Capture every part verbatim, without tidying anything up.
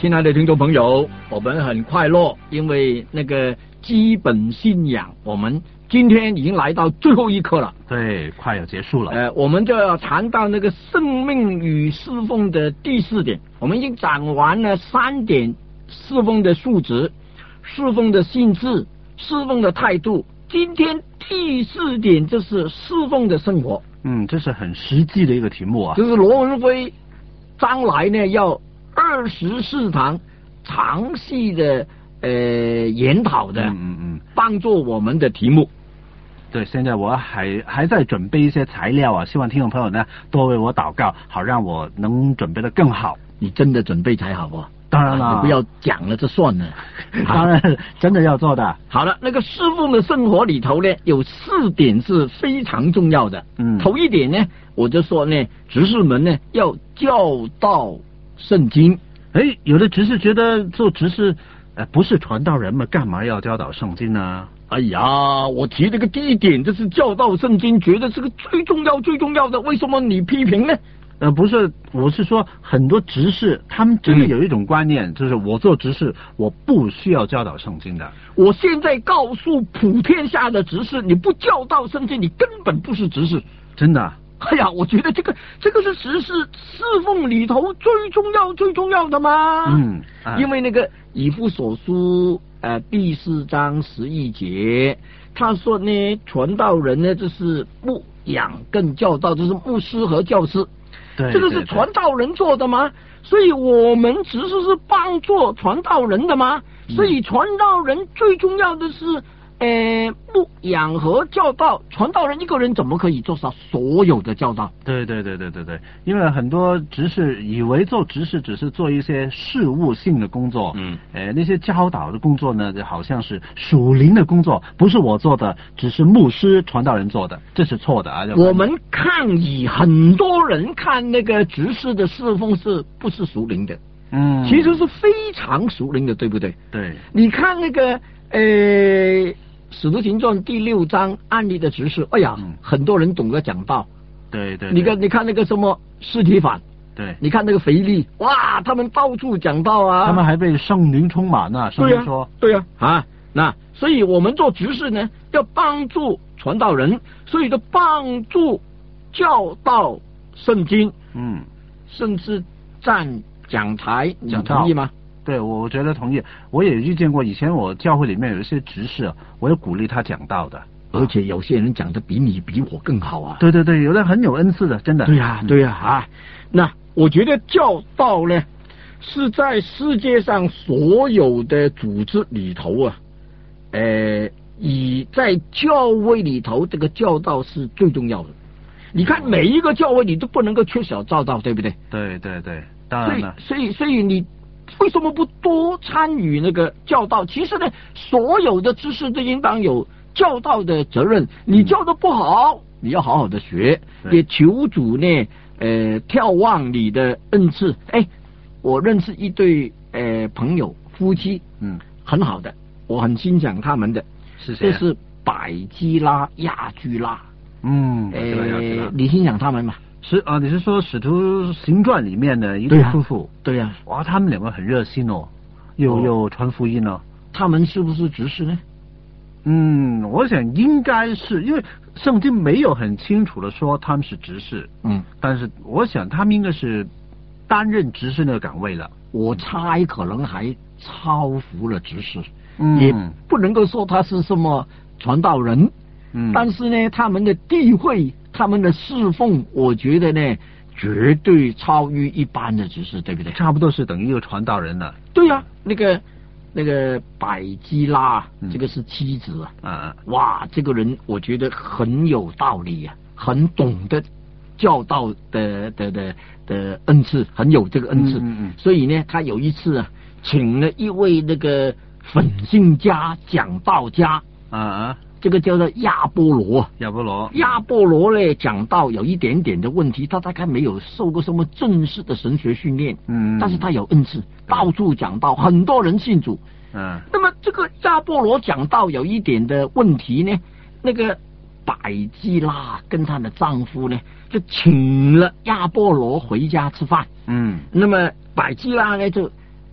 亲爱的听众朋友，我们很快乐，因为那个基本信仰，我们今天已经来到最后一课了。 对，快要结束了。 呃，我们就要谈到那个生命与侍奉的第四点。我们已经讲完了三点侍奉的素质、侍奉的性质、侍奉的态度。今天第四点就是侍奉的生活。 嗯，这是很实际的一个题目啊。 就是罗文辉将来呢要二十四堂详细的呃研讨的， 嗯嗯嗯， 帮助我们的题目。 对，现在我还还在准备一些材料啊，希望听众朋友呢多为我祷告，好让我能准备得更好。 你真的准备才好啊！ 当然了， 啊、你不要讲了，这算了。 当然，真的要做的。 好了，那个侍奉的生活里头呢，有四点是非常重要的。 嗯， 头一点呢，我就说呢，执事们呢要教导圣经。 哎，有的执事觉得做执事，呃，不是传道人嘛，干嘛要教导圣经呢？ 哎呀，我提这个第一点，就是教导圣经，觉得这个最重要、最重要的。为什么你批评呢？ 呃，不是，我是说很多执事，他们真的有一种观念，嗯、就是我做执事，我不需要教导圣经的。 我现在告诉普天下的执事，你不教导圣经，你根本不是执事。 真的。 哎呀，我觉得这个这个是执事侍奉里头最重要、最重要的嘛。 嗯，啊、 因为那个以弗所书呃第四章十一节，他说呢，传道人呢就是牧养跟教导，就是牧师和教师。 对， 这个是传道人做的吗？所以我们只是是帮助传道人的吗？所以传道人最重要的是呃牧养和教导。传道人一个人怎么可以做到所有的教导？ 对对对对对对，因为很多执事以为做执事只是做一些事务性的工作，嗯，呃那些教导的工作呢，就好像是属灵的工作，不是我做的，只是牧师传道人做的，这是错的啊。 我们抗议很多人看那个执事的侍奉是不是属灵的？ 嗯， 其实是非常属灵的，对不对？ 对， 你看那个呃。使徒行传第六章案例的执事，哎呀，嗯、很多人懂得讲道。 对 对, 对， 你看，你看那个什么司提反， 对， 你看那个腓力，哇，他们到处讲道啊， 他们还被圣灵充满呢。圣灵说， 对呀、啊，啊，那所以我们做执事呢，要帮助传道人，所以就帮助教导圣经， 嗯， 甚至站讲台，你同意吗？ 对，我觉得同意。我也遇见过，以前我教会里面有一些执事，我也鼓励他讲道的， 而且有些人讲的比你比我更好啊。 对对对，有的很有恩赐的，真的。 对呀、啊，对呀、啊，啊，那我觉得教导呢，是在世界上所有的组织里头啊，呃，以在教会里头，这个教导是最重要的。你看每一个教会你都不能够缺少教导，对不对？ 对对对，当然了。 所以所以所以你。为什么不多参与那个教导？其实呢，所有的知识都应当有教导的责任。你教的不好，你要好好的学，也求主呢，呃，眺望你的恩赐。哎，我认识一对呃朋友夫妻，嗯，很好的，我很欣赏他们的。 是谁、啊？ 这是百基拉、亚居拉。 嗯， 呃，你欣赏他们吗？ 是啊，你是说《使徒行传》里面的一对夫妇？ 对呀、啊， 哇，他们两个很热心哦，又、哦、又传福音哦。 他们是不是执事呢？ 嗯，我想应该是，因为圣经没有很清楚的说他们是执事。嗯，但是我想他们应该是担任执事那个岗位了。 我猜可能还超服了执事，嗯，也不能够说他是什么传道人。嗯，但是呢，他们的地位。他们的侍奉，我觉得呢，绝对超于一般的执事，对不对？ 差不多是等于一个传道人了。 对呀、啊，那个那个百基拉，嗯、这个是妻子啊，啊，哇，这个人我觉得很有道理啊，很懂得教导的的的的恩赐，很有这个恩赐。嗯嗯嗯所以呢，他有一次啊，请了一位那个粉信家讲道家啊啊。这个叫做亚波罗， 亚波罗， 亚波罗呢讲到有一点点的问题，他大概没有受过什么正式的神学训练，嗯，但是他有恩赐，到处讲道，很多人信主，嗯。那么这个亚波罗讲到有一点的问题呢，那个百基拉跟她的丈夫呢，就请了亚波罗回家吃饭，嗯。那么百基拉呢就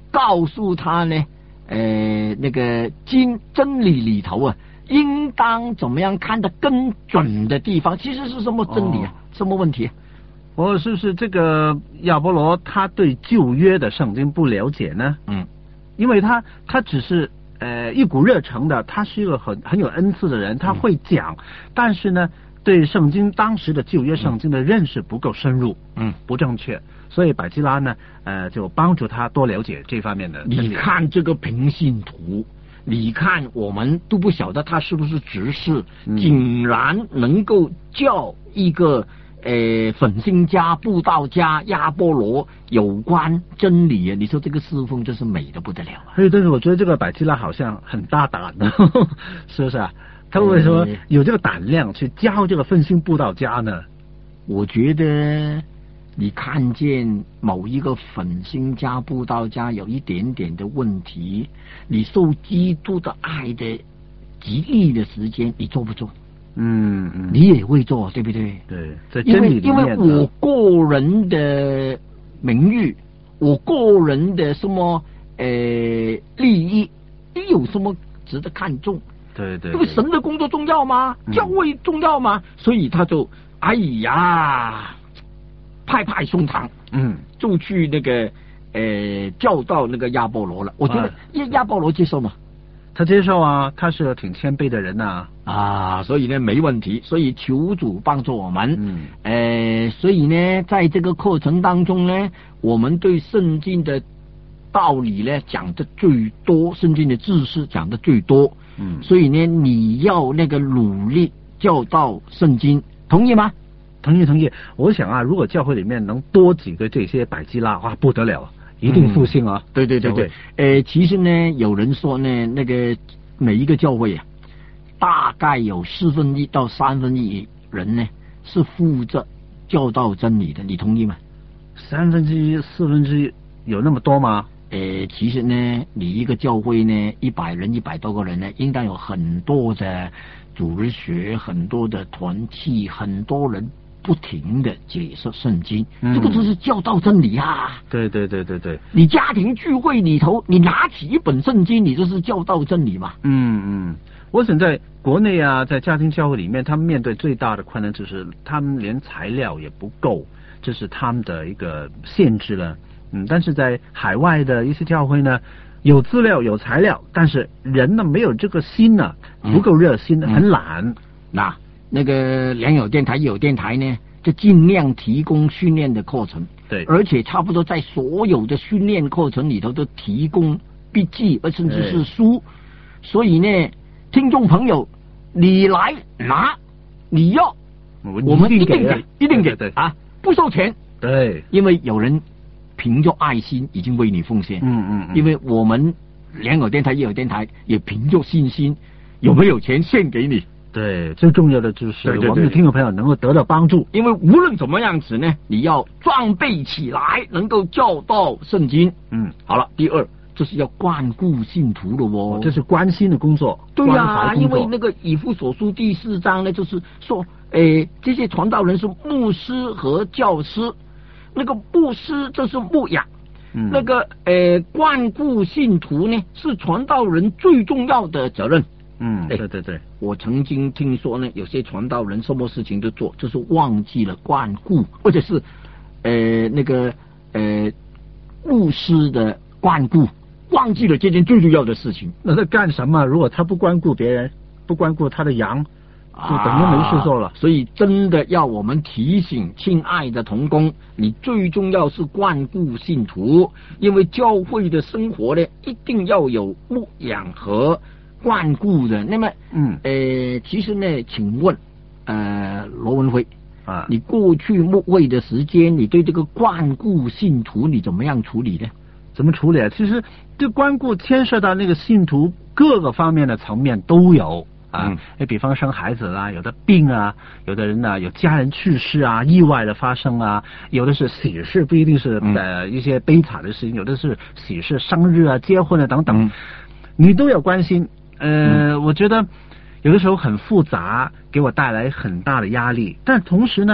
告诉他呢，呃，那个经真理里头啊，应当怎么样看得更准的地方，其实是什么真理啊？哦、什么问题、啊？ 我是不是这个亚波罗他对旧约的圣经不了解呢？ 嗯， 因为他他只是呃一股热诚的，他是一个很很有恩赐的人，他会讲，嗯、但是呢，对圣经当时的旧约圣经的认识不够深入， 嗯， 不正确，所以百基拉呢，呃，就帮助他多了解这方面的。 你看这个平信徒。你看，我们都不晓得他是不是执事，嗯、竟然能够叫一个呃粉星家、布道家亚波罗有关真理啊！你说这个侍奉真是美的不得了啊！ 所以，但是我觉得这个百基拉好像很大胆的，是不是啊？他为什么有这个胆量去教这个粉星布道家呢？ 我觉得。你看见某一个粉星家布道家有一点点的问题，你受基督的爱的极力的时间，你做不做？ 嗯嗯， 你也会做，对不对？ 对，在真理里面的。 因为因为我个人的名誉，我个人的什么呃利益，你有什么值得看重？ 对 对, 对， 因为神的工作重要吗？教会重要吗？嗯、所以他就哎呀。拍拍胸膛， 嗯， 就去那个呃叫到那个亚波罗了。我觉得亚亚波罗接受吗？ 他接受啊，他是挺谦卑的人呐、 啊，啊，所以呢没问题。所以求主帮助我们， 嗯， 呃，所以呢，在这个课程当中呢，我们对圣经的道理呢讲的最多，圣经的知识讲的最多， 嗯， 所以呢，你要那个努力教导圣经，同意吗？ 同意同意，我想啊，如果教会里面能多几个这些百基拉，哇，不得了，一定复兴啊！ 嗯、对对对对，呃，其实呢，有人说呢，那个每一个教会啊，大概有四分一到三分一人呢是负责教导真理的，你同意吗？ 三分之一、四分之一有那么多吗？ 呃，其实呢，你一个教会呢，一百人、一百多个人呢，应当有很多的主日学，很多的团契，很多人。不停的解释圣经， 嗯、 这个就是教导真理啊！ 对对对对对， 你家庭聚会里头，你拿起一本圣经，你就是教导真理嘛。 嗯嗯，我想在国内啊，在家庭教会里面，他们面对最大的困难就是他们连材料也不够，这是他们的一个限制了。嗯，但是在海外的一些教会呢，有资料有材料，但是人呢没有这个心呢、啊，不够热心，嗯、很懒。 那。那个良友电台、有电台呢，就尽量提供训练的课程。 对， 而且差不多在所有的训练课程里头都提供笔记，甚至是书。所以呢，听众朋友，你来拿，你要，我们一定给，一定给，对啊，不收钱。 对， 因为有人凭着爱心已经为你奉献。 嗯嗯嗯。 因为我们良友电台、有电台也凭着信心，有没有钱献给你？ 对，最重要的就是我们的听众朋友能够得到帮助， 因为无论怎么样子呢，你要装备起来，能够教导圣经。 嗯， 好了，第二，这是要关顾信徒的哦， 哦这是关心的工作。 对呀、啊，因为那个以弗所书第四章呢，就是说，诶，这些传道人是牧师和教师，那个牧师就是牧养。 嗯， 那个诶，关顾信徒呢，是传道人最重要的责任。 嗯，对对对， 我曾经听说呢，有些传道人什么事情都做，就是忘记了关顾，或者是呃那个呃牧师的关顾，忘记了这件最重要的事情。 那他干什么？如果他不关顾别人，不关顾他的羊，就等于没事做了。 啊、所以真的要我们提醒亲爱的同工，你最重要是关顾信徒，因为教会的生活呢，一定要有牧养和关顾的。那么， 嗯， 呃，其实呢，请问，呃，罗文辉啊， 你过去牧会的时间，你对这个关顾信徒你怎么样处理呢？ 怎么处理啊？其实这关顾牵涉到那个信徒各个方面的层面都有啊。嗯，比方生孩子啦，有的病啊，有的人呢、啊、有家人去世啊，意外的发生啊，有的是喜事，不一定是呃、嗯、一些悲惨的事情，有的是喜事、生日啊、结婚啊等等，嗯、你都要关心。呃、嗯，我觉得有的时候很复杂，给我带来很大的压力。但同时呢，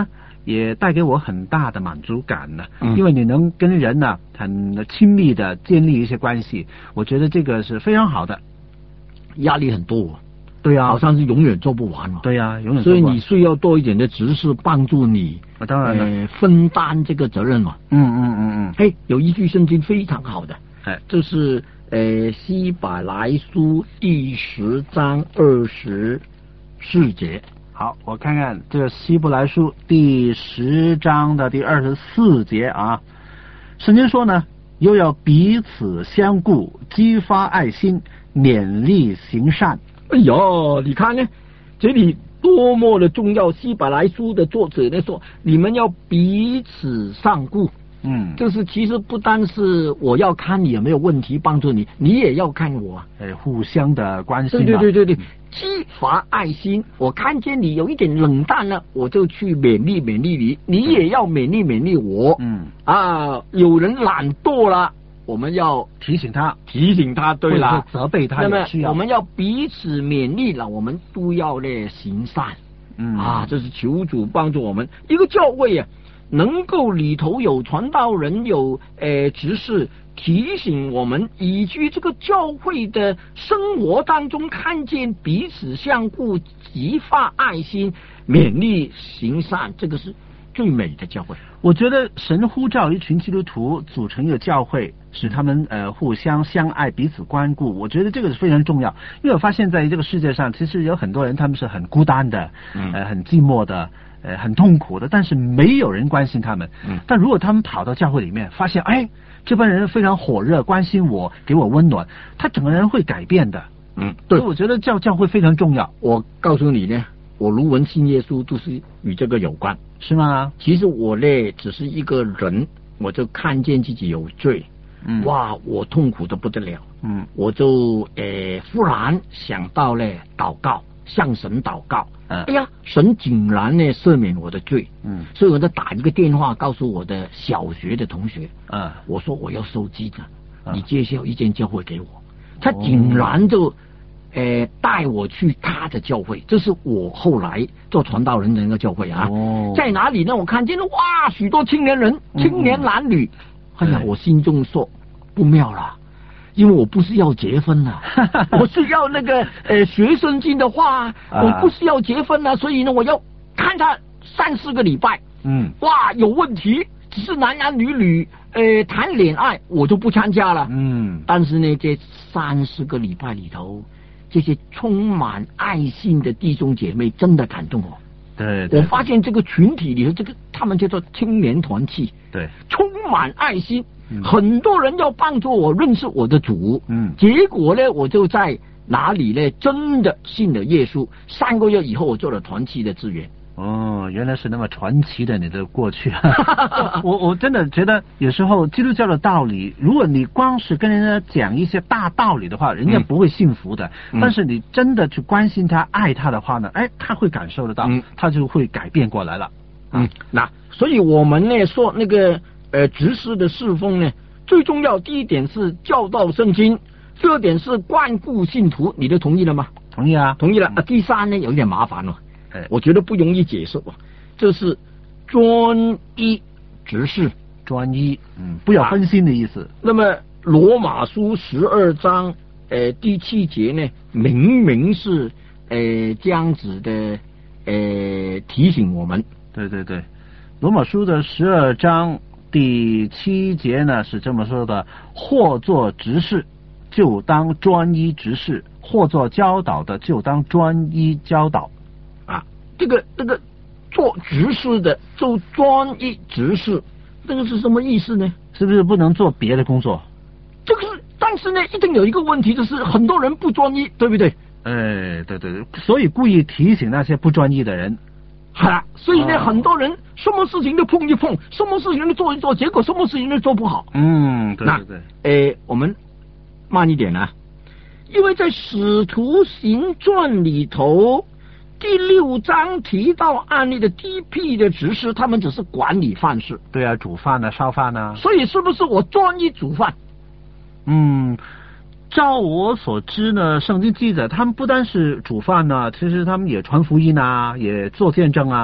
也带给我很大的满足感呢。 嗯、 因为你能跟人呢很亲密的建立一些关系，我觉得这个是非常好的。 压力很多， 对啊， 好像是永远做不完嘛。 对啊，永远做不完。所以你需要多一点的执事帮助你， 啊、当然了、 呃，分担这个责任嘛。 嗯嗯嗯嗯。 哎，有一句圣经非常好的， 哎， 就是呃希伯来书第十章二十四节。 好，我看看这个希伯来书第十章的第二十四节啊，圣经说呢，又要彼此相顾，激发爱心，勉励行善。 哎呦，你看呢，这里多么的重要！希伯来书的作者呢说，你们要彼此相顾。 嗯， 就是其实不单是我要看你有没有问题帮助你，你也要看我， 哎，互相的关心、啊。 对对对对对，激发爱心。我看见你有一点冷淡了，我就去勉励勉励你，你也要勉励勉励我。 嗯啊，有人懒惰了，我们要提醒他， 提醒他，对了， 责备他。 那么我们要彼此勉励了，我们都要呢行善。 嗯啊，这是求主帮助我们一个教会啊。能够里头有传道人，有呃执事提醒我们，以及这个教会的生活当中看见彼此相顾，激发爱心，勉励行善，这个是最美的教会。 我觉得神呼召一群基督徒组成一个教会，使他们呃互相相爱，彼此关顾。我觉得这个是非常重要，因为我发现在这个世界上，其实有很多人他们是很孤单的， 嗯、 呃很寂寞的。呃，很痛苦的，但是没有人关心他们。 嗯， 但如果他们跑到教会里面，发现哎，这帮人非常火热，关心我，给我温暖，他整个人会改变的。 嗯，对， 所以我觉得教教会非常重要。 我告诉你呢，我卢文信耶稣都是与这个有关， 是吗？ 其实我呢，只是一个人，我就看见自己有罪， 嗯， 哇，我痛苦的不得了， 嗯， 我就呃忽然想到了祷告，向神祷告。 嗯、 哎呀，神竟然呢赦免我的罪， 嗯， 所以我就打一个电话告诉我的小学的同学， 嗯， 我说我要收机的， 嗯、 你介绍一间教会给我，他竟然就，呃带我去他的教会，这是我后来做传道人的那个教会啊， 哦， 在哪里呢？我看见了哇，许多青年人、青年男女， 嗯、 哎呀，我心中说不妙了。因为我不是要结婚呐、啊，我是要那个呃学圣经的话，我不是要结婚啊，所以呢，我要看他三四个礼拜， 嗯， 哇，有问题，只是男男女女呃谈恋爱，我就不参加了， 嗯， 但是呢，这三四个礼拜里头，这些充满爱心的弟兄姐妹真的感动我。 对，对， 我发现这个群体里头，这个他们叫做青年团契， 对， 充满爱心。 嗯、 很多人要帮助我认识我的主， 嗯， 结果呢，我就在哪里呢？真的信了耶稣。三个月以后，我做了团契的志愿。 哦，原来是那么传奇的你的过去。我我真的觉得有时候基督教的道理，如果你光是跟人家讲一些大道理的话，人家不会信服的。嗯、但是你真的去关心他、爱他的话呢，哎，他会感受得到，嗯、他就会改变过来了。 嗯，那所以我们呢说那个。呃，执事的侍奉呢，最重要第一点是教导圣经，第二点是关顾信徒，你都同意了吗？ 同意啊， 同意了。啊，第三呢有一点麻烦了， 哎， 我觉得不容易解释啊，这是专一执事， 专一，嗯，不要分心的意思。 啊、那么罗马书十二章呃第七节呢，明明是呃这样子的呃提醒我们。 对对对，罗马书的十二章。第七节呢是这么说的：或做执事，就当专一执事；或做教导的，就当专一教导。 啊，这个这个做执事的就专一执事，这个是什么意思呢？ 是不是不能做别的工作？ 这个是，但是呢，一定有一个问题，就是很多人不专一，对不对？ 哎，对对对，所以故意提醒那些不专一的人。 好了，所以呢，哦、很多人什么事情都碰一碰，什么事情都做一做，结果什么事情都做不好。 嗯，对对对。呃，我们慢一点啊，因为在《使徒行传》里头第六章提到案例的第一批的执事，他们只是管理饭事。 对啊，煮饭啊，烧饭啊。 所以是不是我专一煮饭？ 嗯。照我所知呢，圣经记载，他们不单是煮饭呢，其实他们也传福音啊，也做见证啊。 他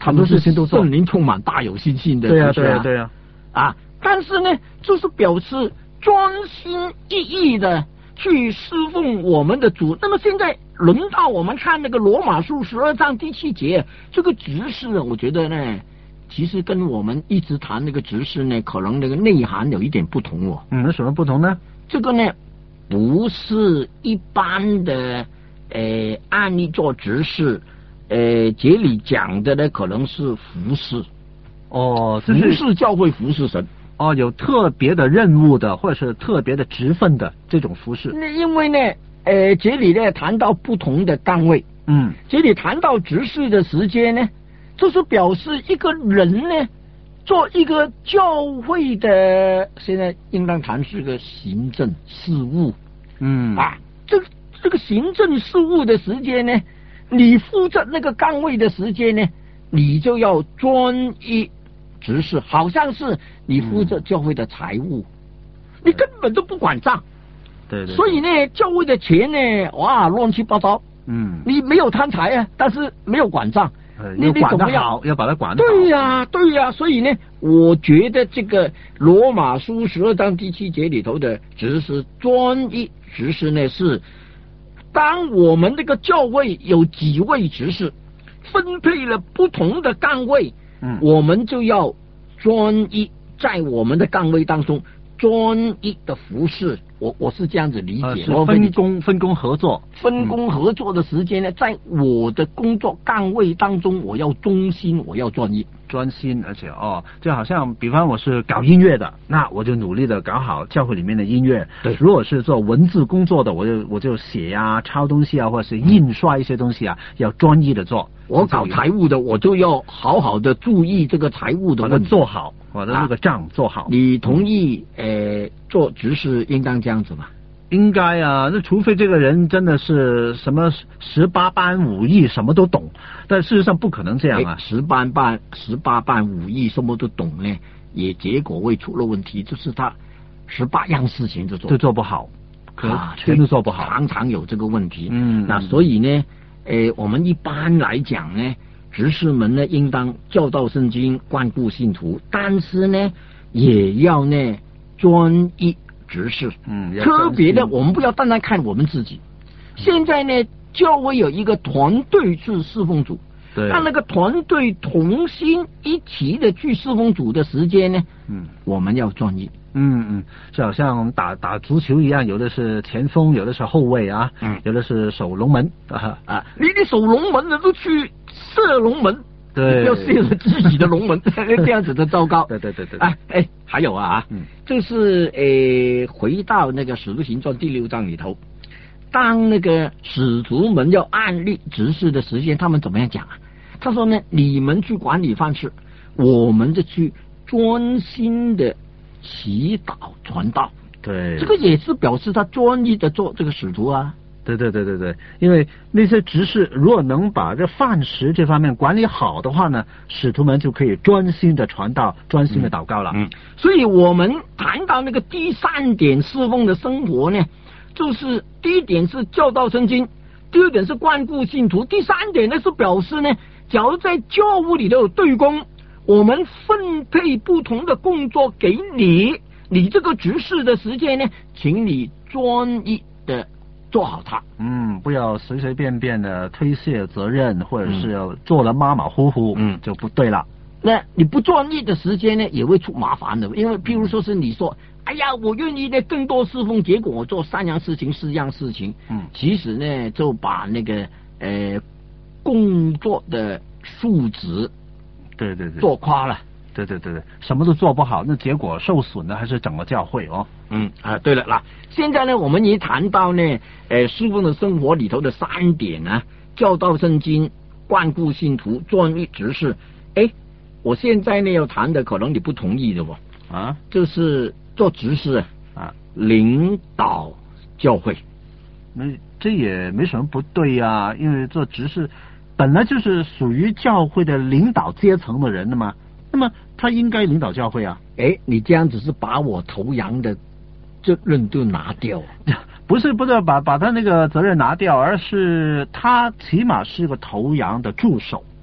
很多事情都做， 圣灵充满大有信心的， 对呀、 啊， 对呀、啊，对呀、 啊，啊，但是呢，就是表示专心一意的去侍奉我们的主。那么现在轮到我们看那个罗马书十二章第七节，这个执事，我觉得呢，其实跟我们一直谈那个执事呢，可能那个内涵有一点不同哦。 嗯，有什么不同呢？ 这个呢，不是一般的呃案例做执事，呃，这里讲的呢可能是服侍。 哦， 服侍教会，服侍神。 哦，有特别的任务的，或者是特别的职分的这种服侍。 那因为呢，呃，这里呢谈到不同的岗位， 嗯， 这里谈到执事的时间呢，就是表示一个人呢，做一个教会的，现在应当谈是个行政事务， 嗯啊，这这个行政事务的时间呢，你负责那个岗位的时间呢，你就要专一执事，好像是你负责教会的财务，嗯、你根本都不管账， 对 对, 对， 所以呢，教会的钱呢，哇，乱七八糟， 嗯， 你没有贪财啊，但是没有管账。 呃、 你管得好，要把它管得好。 对呀、啊，对呀、啊，所以呢，我觉得这个罗马书十二章第七节里头的执事专一执事呢，是当我们这个教会有几位执事分配了不同的岗位，嗯，我们就要专一在我们的岗位当中专一的服侍。我我是这样子理解， 呃、分工分工合作， 分工合作的时间呢，嗯、在我的工作岗位当中，我要忠心，我要专一， 专心，而且哦，就好像比方我是搞音乐的，那我就努力的搞好教会里面的音乐。 对， 如果是做文字工作的，我就我就写啊、抄东西啊，或者是印刷一些东西啊，要专一的做。 我搞财务的，我就要好好的注意这个财务的问题， 把它做好，我的那个账做好。 啊、你同意？呃，做执事应当这样子吗？ 应该啊，那除非这个人真的是什么十八般武艺什么都懂，但事实上不可能这样啊。 十八般十八般武艺什么都懂呢，也结果会出了问题，就是他十八样事情都做都做不好， 啊， 全都做不好， 常常有这个问题。 嗯， 那所以呢，呃，我们一般来讲呢，执事们呢应当教导圣经，关顾信徒，但是呢，也要呢专一。执事， 嗯， 特别的，我们不要单单看我们自己。现在呢，教会有一个团队制侍奉主， 对， 让那个团队同心一起的去侍奉主的时间呢， 嗯， 我们要专一。 嗯嗯，就好像打打足球一样，有的是前锋，有的是后卫啊， 嗯， 有的是守龙门啊啊，你的守龙门的都去射龙门。 对， 不要泄了自己的龙门，这样子的糟糕。 对对对对。 哎哎，还有啊，嗯，就是诶、呃，回到那个使徒行传第六章里头，当那个使徒们要按立执事的时间，他们怎么样讲啊？他说呢，你们去管理饭事，我们就去专心的祈祷传道。 对， 这个也是表示他专一的做这个使徒啊。 对对对对对，因为那些执事如果能把这饭食这方面管理好的话呢，使徒们就可以专心的传道，专心的祷告了。 嗯，嗯所以我们谈到那个第三点侍奉的生活呢，就是第一点是教导圣经，第二点是关顾信徒，第三点呢是表示呢，假如在教务里头有对公，我们分配不同的工作给你，你这个执事的时间呢，请你专一的做好它， 嗯，不要随随便便的推卸责任，或者是做了马马虎虎，嗯，就不对了。 那你不专一的时间呢，也会出麻烦的。因为譬如说是你说，哎呀，我愿意呢更多侍奉，结果我做三样事情、四样事情，嗯，其实呢就把那个呃工作的素质， 对对对， 做垮了。 对对对对，什么都做不好，那结果受损的还是整个教会哦。 嗯啊，对了啦，现在呢，我们也谈到呢，呃，侍奉的生活里头的三点呢、啊，教导圣经、关顾信徒、专一执事。哎，我现在呢要谈的，可能你不同意的不？啊，就是做执事啊，领导教会。 没，这也没什么不对呀、啊，因为做执事本来就是属于教会的领导阶层的人的嘛。那么他应该领导教会啊！ 哎，你这样子是把我头羊的责任都拿掉， 不是不是把把他那个责任拿掉，而是他起码是个头羊的助手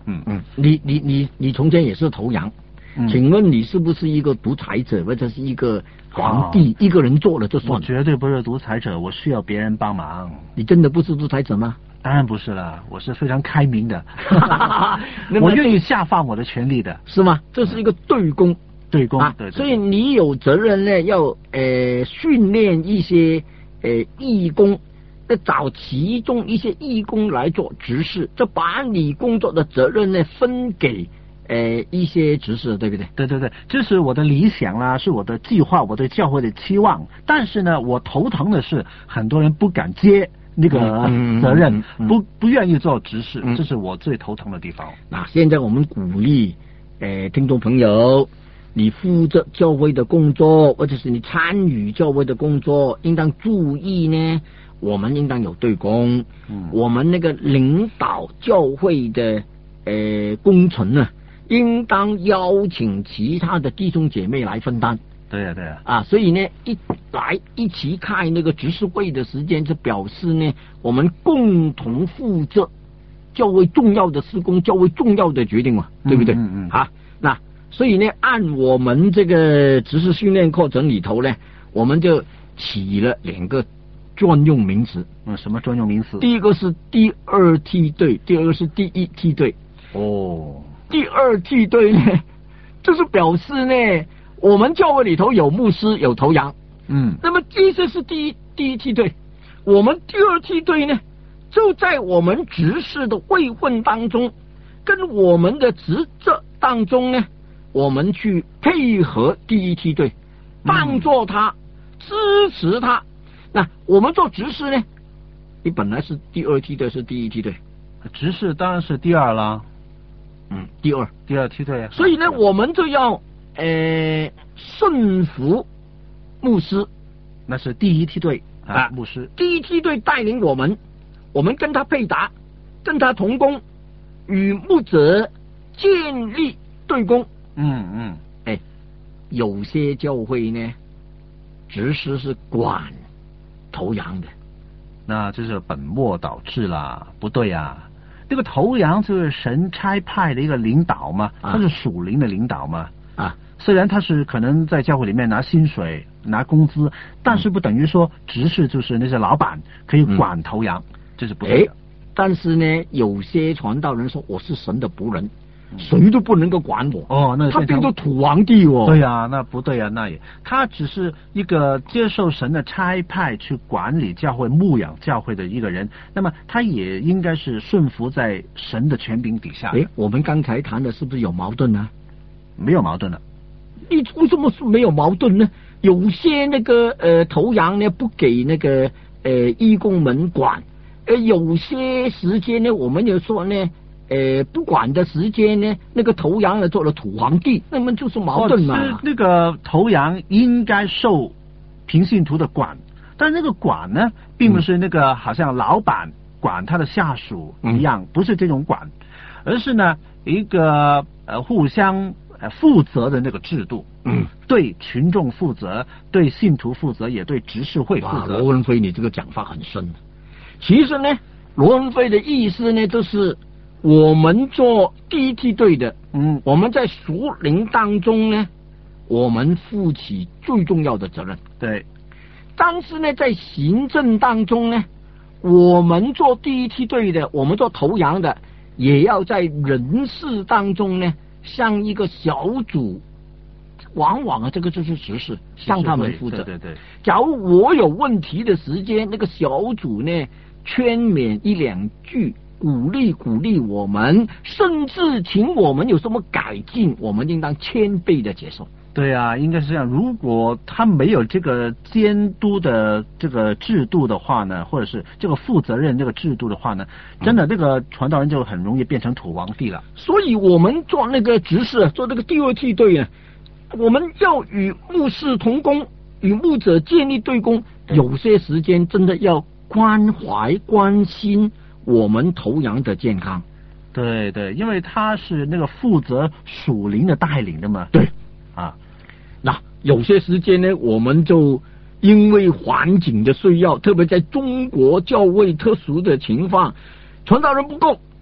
嗯嗯，你你你你从前也是头羊，嗯、请问你是不是一个独裁者，或者是一个皇帝，哦、一个人做了就算了？ 我绝对不是独裁者，我需要别人帮忙。 你真的不是独裁者吗？ 当然不是了，我是非常开明的，我愿意下放我的权利的， 是吗？这是一个对公， 对公， 啊， 对对对， 所以你有责任呢，要呃训练一些呃义工，要找其中一些义工来做执事，就把你工作的责任呢分给呃一些执事，对不对？ 对对对，这是我的理想啦，是我的计划，我对教会的期望。但是呢，我头疼的是很多人不敢接那个责任，嗯嗯嗯、不不愿意做执事，嗯、这是我最头疼的地方。 那现在我们鼓励呃听众朋友，你负责教会的工作，或者是你参与教会的工作，应当注意呢。我们应当有对公，嗯、我们那个领导教会的呃工程呢，应当邀请其他的弟兄姐妹来分担。 对呀、啊、对呀、 啊，啊，所以呢，一来一起开那个执事会的时间，就表示呢，我们共同负责较为重要的事工，较为重要的决定嘛，对不对？ 嗯嗯嗯。 啊，那所以呢，按我们这个执事训练课程里头呢，我们就起了两个专用名词。 嗯，什么专用名词？ 第一个是第二梯队，第二个是第一梯队。 哦。 第二梯队呢，就是表示呢，我们教会里头有牧师，有头羊。 嗯。 那么这些是第一第一梯队，我们第二梯队呢，就在我们执事的位份当中，跟我们的职责当中呢，我们去配合第一梯队，帮助他，嗯、支持他。那我们做执事呢，你本来是第二梯队，是第一梯队， 执事当然是第二啦。 嗯，第二， 第二梯队啊。 所以呢，我们就要呃顺服牧师， 那是第一梯队啊，牧师。 第一梯队带领我们，我们跟他配搭，跟他同工，与牧者建立对工。 嗯嗯。 哎，有些教会呢，执事是管头羊的， 那这是本末倒置啦，不对呀、啊。这个头羊就是神差派的一个领导嘛，他是属灵的领导嘛。 啊， 虽然他是可能在教会里面拿薪水、拿工资，但是不等于说执事就是那些老板可以管头羊，嗯、这是不对的。 但是呢，有些传道人说我是神的仆人，谁都不能够管我。 哦，那他变成土皇帝哦。 对呀、啊，那不对呀、啊，那也他只是一个接受神的差派去管理教会、牧养教会的一个人，那么他也应该是顺服在神的权柄底下。 哎，我们刚才谈的是不是有矛盾呢？ 没有矛盾了。 你为什么说没有矛盾呢？有些那个呃头羊呢不给那个呃义工们管，呃有些时间呢我们就说呢。呃，不管的时间呢，那个头羊呢做了土皇帝，那么就是矛盾嘛。 哦、那个头羊应该受平信徒的管，但那个管呢，并不是那个好像老板管他的下属一样，嗯、不是这种管，而是呢一个呃互相呃负责的那个制度，嗯，对群众负责，对信徒负责，也对执事会负责。 罗文辉，你这个讲法很深。其实呢，罗文辉的意思呢，就是。我们做第一梯队的，嗯，我们在属灵当中呢，我们负起最重要的责任。 对， 但是呢，在行政当中呢，我们做第一梯队的，我们做头羊的，也要在人事当中呢，像一个小组，往往啊，这个就是执事，向他们负责。 对对对。 假如我有问题的时间，那个小组呢，劝勉一两句。鼓励鼓励我们，甚至请我们有什么改进，我们应当谦卑的接受。 对啊，应该是这样。如果他没有这个监督的这个制度的话呢，或者是这个负责任这个制度的话呢，真的这个传道人就很容易变成土皇帝了。 所以我们做那个执事，做这个第二梯队啊，我们要与牧师同工，与牧者建立对工，有些时间真的要关怀关心我们头羊的健康。 对对，因为他是那个负责属灵的带领的嘛。 对啊， 那有些时间呢，我们就因为环境的需要，特别在中国较为特殊的情况，传道人不够，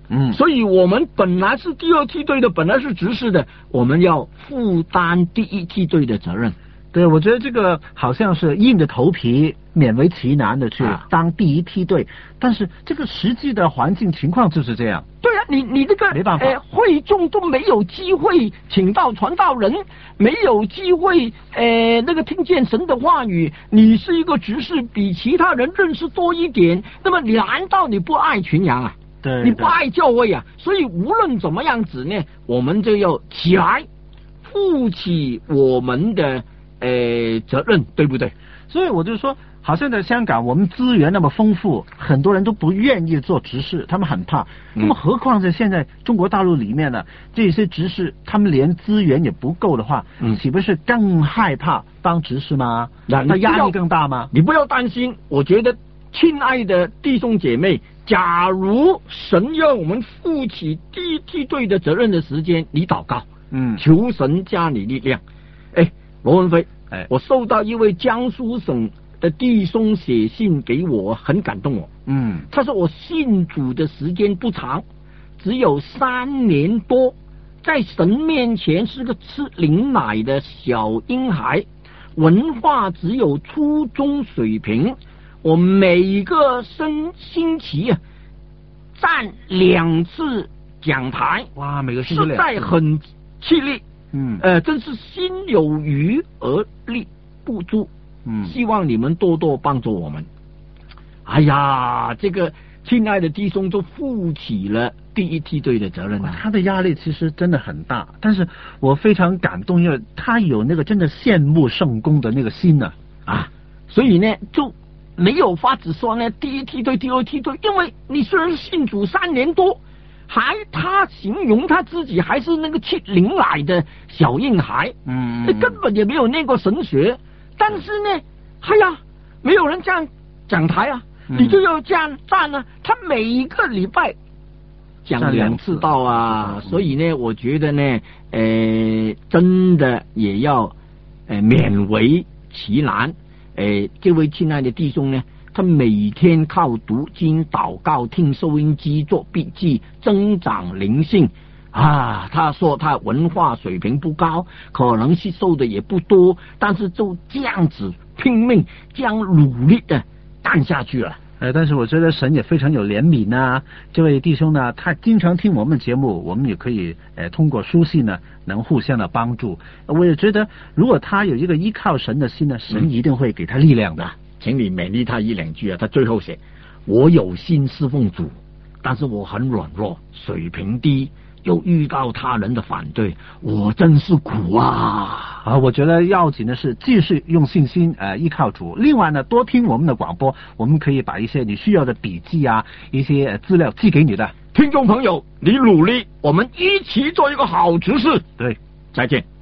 嗯，所以我们本来是第二梯队的，本来是执事的，我们要负担第一梯队的责任。 对，我觉得这个好像是硬着头皮勉为其难的去当第一梯队，啊、但是这个实际的环境情况就是这样。 对啊，你你这个没办法， 呃，会众都没有机会请到传道人，没有机会呃那个听见神的话语。你是一个执事，比其他人认识多一点，那么难道你不爱群羊啊？ 对， 你不爱教会啊？所以无论怎么样子呢，我们就要起来负起我们的。呃，责任对不对？ 所以我就说，好像在香港，我们资源那么丰富，很多人都不愿意做执事，他们很怕。那么何况在现在中国大陆里面呢，这些执事他们连资源也不够的话，嗯，岂不是更害怕当执事吗？那压力更大吗？ 你不要担心，我觉得，亲爱的弟兄姐妹，假如神要我们负起第一梯队的责任的时间，你祷告，嗯，求神加你力量。哎。罗文飞，哎，我收到一位江苏省的弟兄写信给我，很感动我。嗯，他说我信主的时间不长，只有三年多，在神面前是个吃灵奶的小婴孩，文化只有初中水平。我每个星星期啊，站两次讲台， 哇，每个星期实在很气力。嗯，呃，真是心有余而力不足。嗯，希望你们多多帮助我们。哎呀，这个亲爱的弟兄都负起了第一梯队的责任啊！ 他的压力其实真的很大，但是我非常感动，因为他有那个真的羡慕圣公的那个心呢啊, 啊，所以呢就没有法子说呢第一梯队、第二梯队，因为你虽然信主三年多。还他形容他自己还是那个吃灵奶的小婴孩，嗯，根本也没有念过神学，但是呢，哎呀，没有人这样讲台啊，嗯、你就要这样站啊。他每一个礼拜讲两次道啊，所以呢，我觉得呢，呃，真的也要呃勉为其难。呃，这位亲爱的弟兄呢。他每天靠读经、祷告、听收音机、做笔记，增长灵性啊。他说他文化水平不高，可能吸收的也不多，但是就这样子拼命、这样努力的干下去了。 呃，但是我觉得神也非常有怜悯呐、啊。这位弟兄呢，他经常听我们节目，我们也可以呃通过书信呢，能互相的帮助。我也觉得，如果他有一个依靠神的心呢，神一定会给他力量的。嗯， 请你勉励他一两句啊！他最后写：“我有心侍奉主，但是我很软弱，水平低，又遇到他人的反对，我真是苦啊！” 啊，我觉得要紧的是继续用信心呃依靠主。另外呢，多听我们的广播，我们可以把一些你需要的笔记啊、一些资料寄给你的听众朋友。你努力，我们一起做一个好执事。 对， 再见。